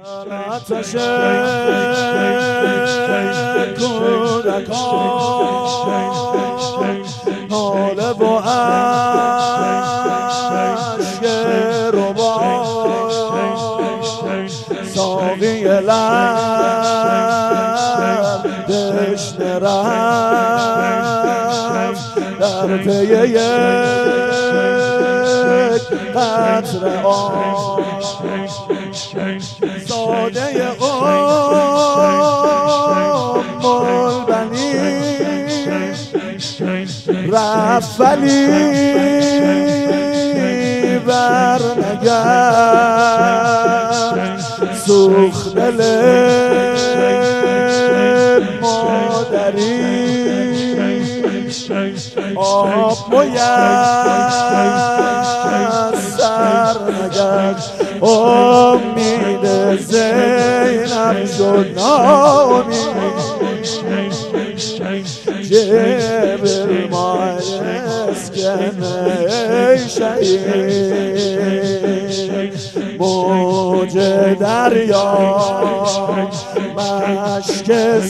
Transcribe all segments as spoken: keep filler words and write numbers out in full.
آتش کودکان ناله و اشک ربا ساقی لب دشنه رفت در پی یک قطره آب ساده ام البنین رفت ولی برنگشت سوخت دل مادری آب میسر نگشت امید زینب شد ناامید جبل مایس کنه شهید موج دریا مشک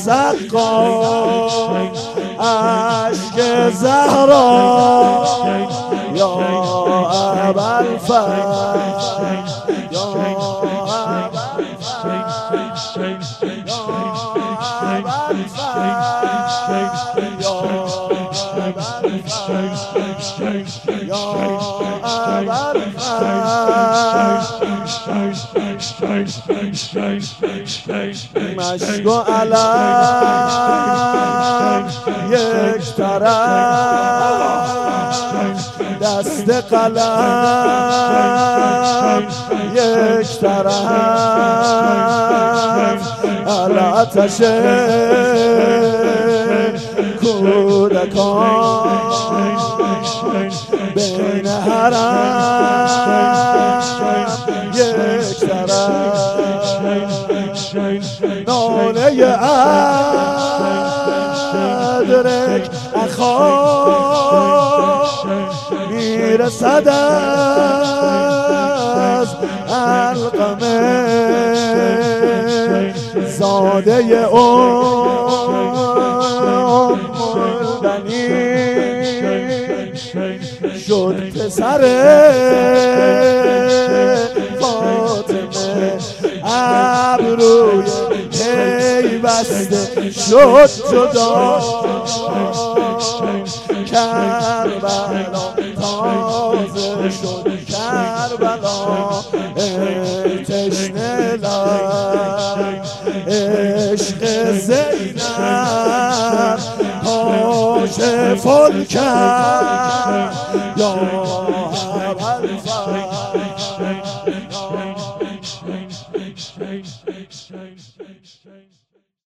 سقا عشق زهرا یا ابوالفضل یا ابوالفضل یا ابوالفضل یا ابوالفضل یا مشک و علم یک طرف دست قلم یک طرف آتش کودکان بین حرم یک طرف ناله ادرک اخا میرسد از علقمه زاده ام البنین شد پسر فاطمه ابروی پیوسته شد جدا کربلا تازه شد کربلا ای تشنه لب عشق زینب کاشف الکرب یا ابوالفضل